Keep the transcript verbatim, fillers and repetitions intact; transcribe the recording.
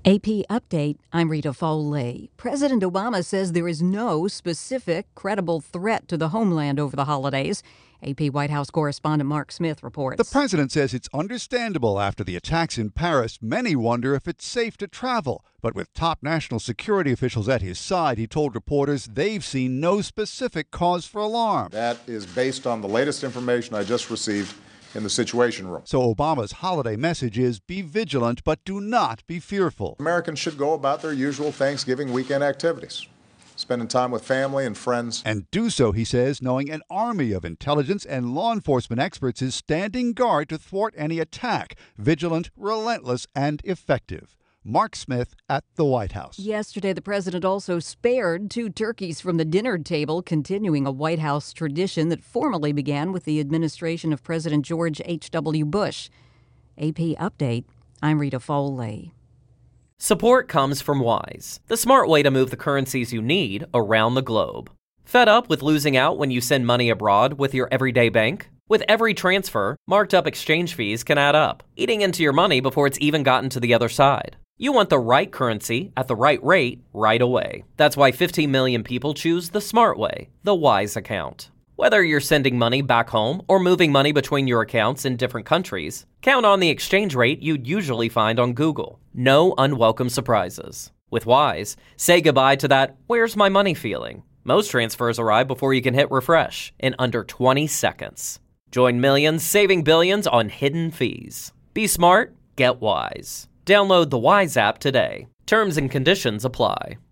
A P Update, I'm Rita Foley. President Obama says there is no specific, credible threat to the homeland over the holidays. A P White House correspondent Mark Smith reports. The president says it's understandable after the attacks in Paris. Many wonder if it's safe to travel. But with top national security officials at his side, he told reporters they've seen no specific cause for alarm. That is based on the latest information I just received in the Situation Room. So Obama's holiday message is be vigilant, but do not be fearful. Americans should go about their usual Thanksgiving weekend activities, spending time with family and friends. And do so, he says, knowing an army of intelligence and law enforcement experts is standing guard to thwart any attack. Vigilant, relentless, and effective. Mark Smith at the White House. Yesterday, the president also spared two turkeys from the dinner table, continuing a White House tradition that formally began with the administration of President George H W. Bush. A P Update, I'm Rita Foley. Support comes from Wise, the smart way to move the currencies you need around the globe. Fed up with losing out when you send money abroad with your everyday bank? With every transfer, marked up exchange fees can add up, eating into your money before it's even gotten to the other side. You want the right currency at the right rate right away. That's why fifteen million people choose the smart way, the Wise account. Whether you're sending money back home or moving money between your accounts in different countries, count on the exchange rate you'd usually find on Google. No unwelcome surprises. With Wise, say goodbye to that "where's my money" feeling. Most transfers arrive before you can hit refresh in under twenty seconds. Join millions saving billions on hidden fees. Be smart, get Wise. Download the Wise app today. Terms and conditions apply.